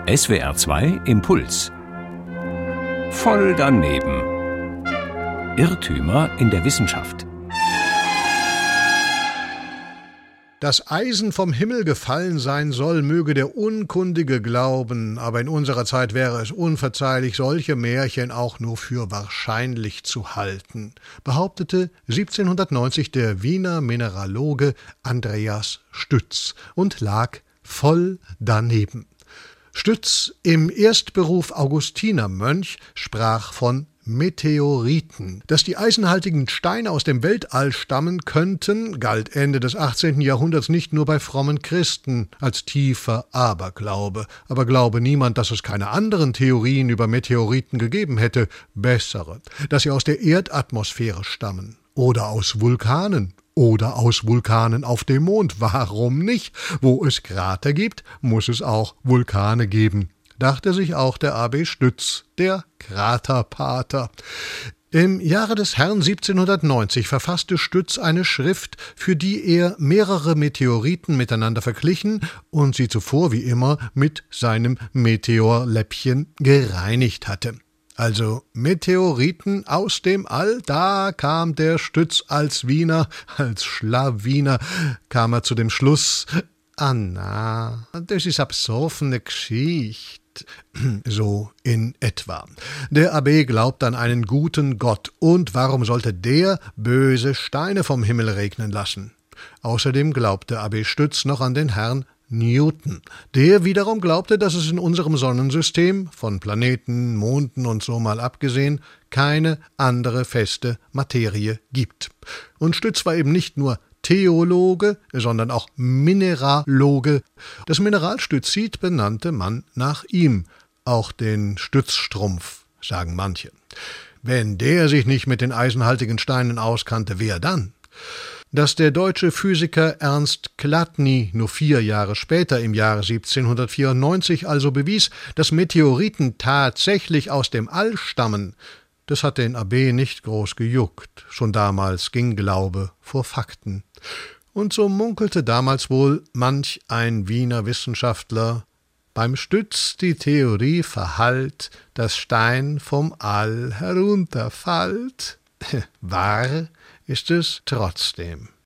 SWR 2 Impuls. Voll daneben. Irrtümer in der Wissenschaft. Dass Eisen vom Himmel gefallen sein soll, möge der Unkundige glauben, aber in unserer Zeit wäre es unverzeihlich, solche Märchen auch nur für wahrscheinlich zu halten, behauptete 1790 der Wiener Mineraloge Andreas Stütz und lag voll daneben. Stütz, im Erstberuf Augustinermönch, sprach von Meteoriten. Dass die eisenhaltigen Steine aus dem Weltall stammen könnten, galt Ende des 18. Jahrhunderts nicht nur bei frommen Christen als tiefer Aberglaube. Aber glaube niemand, dass es keine anderen Theorien über Meteoriten gegeben hätte, bessere, dass sie aus der Erdatmosphäre stammen oder aus Vulkanen. Oder aus Vulkanen auf dem Mond. Warum nicht? Wo es Krater gibt, muss es auch Vulkane geben, dachte sich auch der A.B. Stütz, der Kraterpater. Im Jahre des Herrn 1790 verfasste Stütz eine Schrift, für die er mehrere Meteoriten miteinander verglichen und sie zuvor wie immer mit seinem Meteorläppchen gereinigt hatte. Also Meteoriten aus dem All, da kam der Stütz als Wiener, als Schlawiner, kam er zu dem Schluss, na, das ist absoffene Geschichte. So in etwa. Der Abbé glaubt an einen guten Gott, und warum sollte der böse Steine vom Himmel regnen lassen? Außerdem glaubte Abbé Stütz noch an den Herrn Newton. Der wiederum glaubte, dass es in unserem Sonnensystem, von Planeten, Monden und so mal abgesehen, keine andere feste Materie gibt. Und Stütz war eben nicht nur Theologe, sondern auch Mineraloge. Das Mineralstützit benannte man nach ihm, auch den Stützstrumpf, sagen manche. Wenn der sich nicht mit den eisenhaltigen Steinen auskannte, wer dann? Dass der deutsche Physiker Ernst Chladni nur 4 Jahre später, im Jahre 1794, also bewies, dass Meteoriten tatsächlich aus dem All stammen, das hat den Abbé nicht groß gejuckt. Schon damals ging Glaube vor Fakten. Und so munkelte damals wohl manch ein Wiener Wissenschaftler, beim Stütz die Theorie verhallt, dass Stein vom All herunterfallt. Wahr ist es trotzdem.